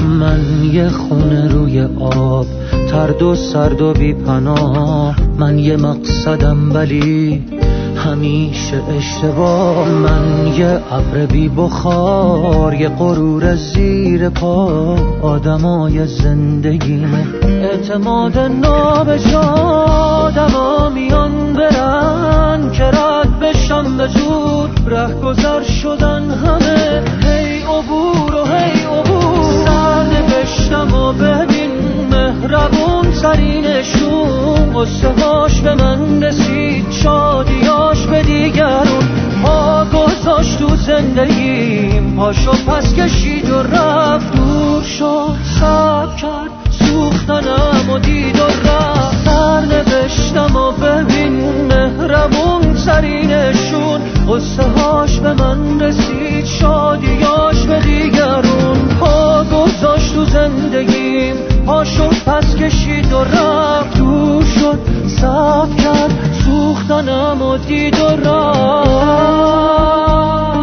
من یه خونه روی آب، ترد و سرد و بی پناه. من یه مقصدم ولی همیشه اشتباه. من یه ابر بی بخار، یه غرور زیر پا. آدمای زندگیمه اعتماد نابجا. آدما میان برن که رد بشم به زود، رهگذر شدن همه. هی عبور و هی عبور، سر نوشتم و ببین مهربون ترینشون. قصه هاش به من رسید، شادیاش به دیگرون. پا گذاشت تو زندگیم، پاشو پس کشید و رفت. دور شد، صبر کرد، سوختنم و دید و رفت. سر نوشتم و ببین مهربون ترینشون. قصه هاش به من رسید، شادیاش به دیگرون. پا گذاشت تو زندگیم، پاشو پس کشید و رفت. دور شد، صبر کرد، سوختنم و دید و رفت.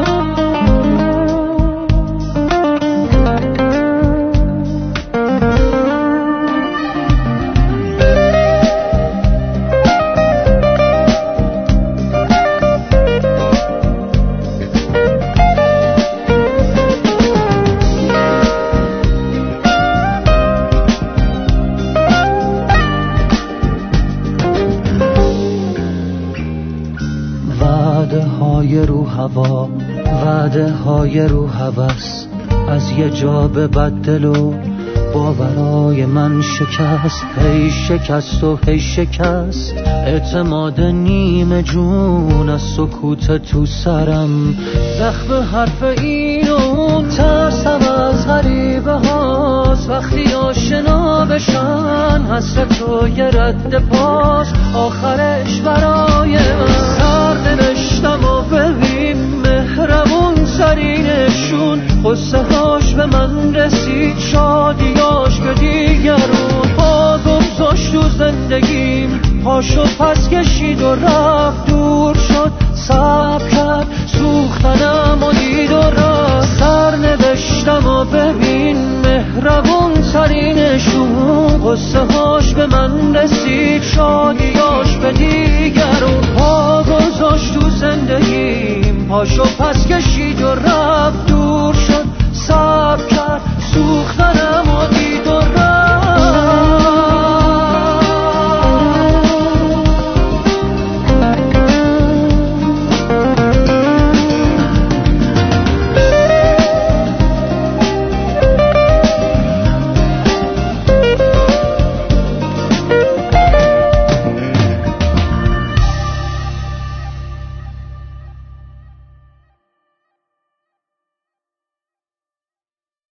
وعده های رو هوس، از یه جا به بدل و باورای من شکست. هی شکست و هی شکست، اعتماد نیمه جون. از سکوت تو سرم زخم حرف این و اون. ترسم از غریبه هاست وقتی آشنا بشن. حسرت و یه رد پاس آخرش برای من. سر نوشتم و ببین مهربون ترینشون. قصه هاش به من رسید، شادیاش به دیگرون. پا گذاشت تو زندگیم، پاشو پس کشید و رفت. دور شد، صبر کرد، سوختنم و دید و رفت. سر نوشتم و ببین مهربون ترینشون. قصه هاش به من رسید، شادیاش به دیگرون. پا گذاشت تو زندگیم، پاشو پس کشید و رفت. دور شد، صبر کرد، سوختنم